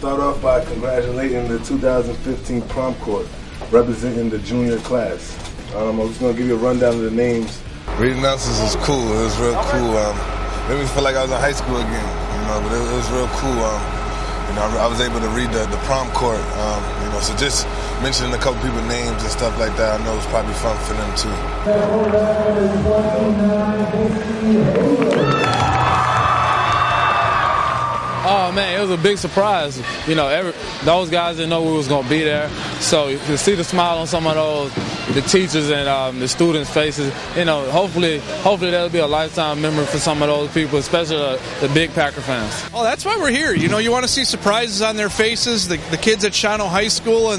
start off by congratulating the 2015 prom court representing the junior class. I was going to give you a rundown of the names. Reading announcers was cool. It was real cool. Made me feel like I was in high school again, but it was real cool. I was able to read the prom court, so just mentioning a couple people's names and stuff like that, I know it was probably fun for them too. Oh man, it was a big surprise. Those guys didn't know we was gonna be there. So to see the smile on some of those, the teachers and the students' faces, hopefully that'll be a lifetime memory for some of those people, especially the big Packer fans. Oh, that's why we're here. You want to see surprises on their faces. The kids at Shawano High School